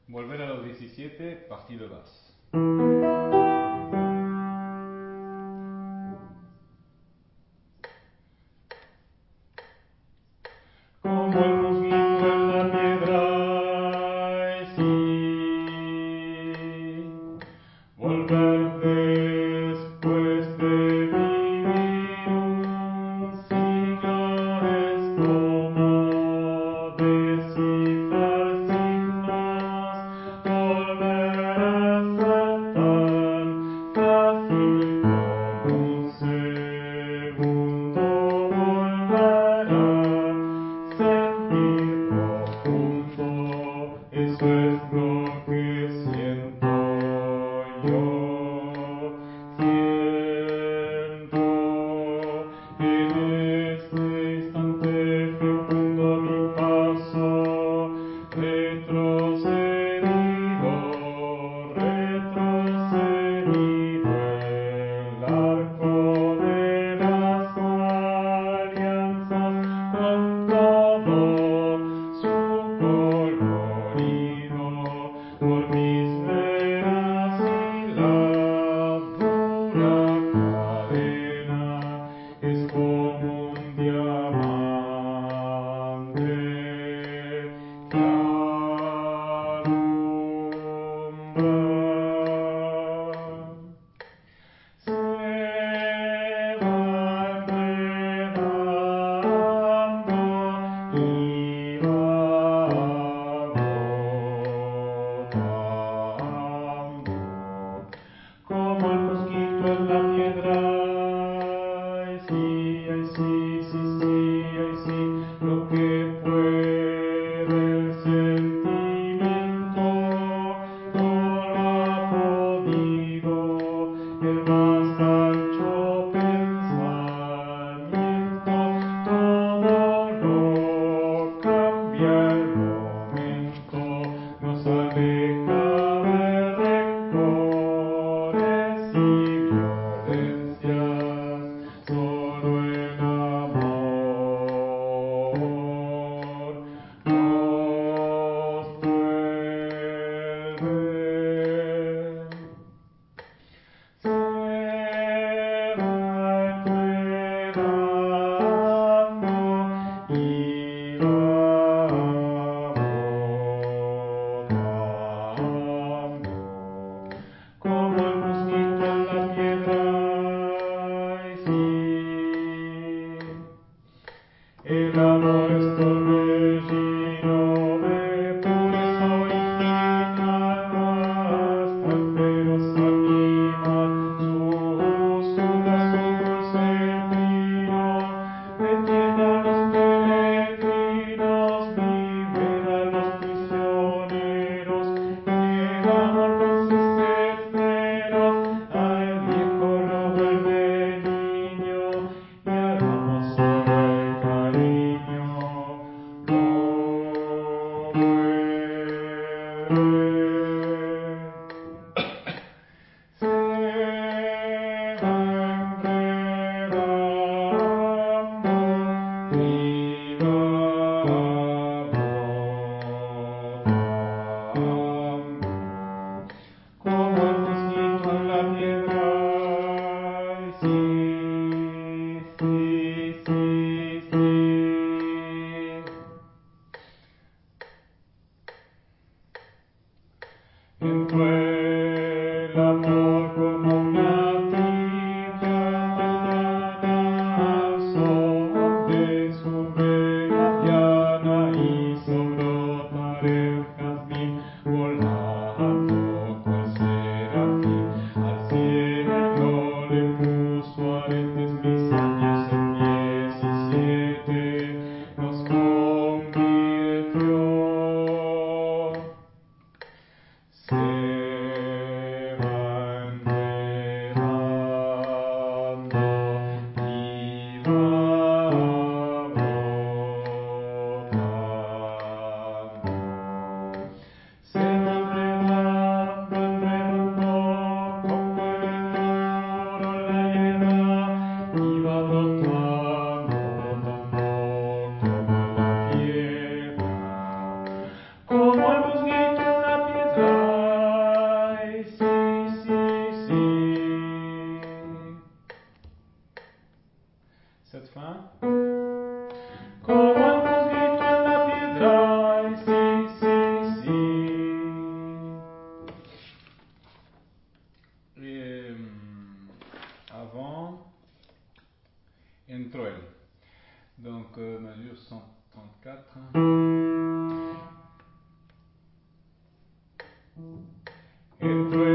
Volver a los 17, partie de basse. Como el musguito en la piedra, y sí, volver después de vivir un siglo es como descifrar signos, volver a ser tan fácil como un segundo, volver a sentir profundo, eso es lo que siento yo. Siento en este instante fecundo mi paso, retrocedido, el arco de las alianzas con todo su colorido por mis venas y la dura cadena es como un diamante que alumbra. Se va enredando y va brotando, como el mosquito en la piedra. Ay sí, sí, sí, sí, ay sí, lo que puede el sentimiento no lo ha podido el más ancho pensamiento, todo lo cambia el momento, nos aleja de rencores y violencias, solo el amor nos vuelve. Se va enredando y va brotando, como el mosquito en la piedra. Y sí, el amor es torbellino de pureza original, hasta el feroz animal susurra su dulce trino, detiene a los peregrinos, libera a los prisioneros, llega amor con sus esmeros, al viejo lo vuelve niño y al amo solo el cariño lo vuelve. Se va enredando y va brotando, como el mosquito en la piedra. Y sí, sí, sí, sí. Entró el amor como una tibia mañana al son de su regaliana, hizo brotar el jazmín, volando cual serafín, al cielo le puso aretes, mis años en 17 nos convirtió. Se va que tú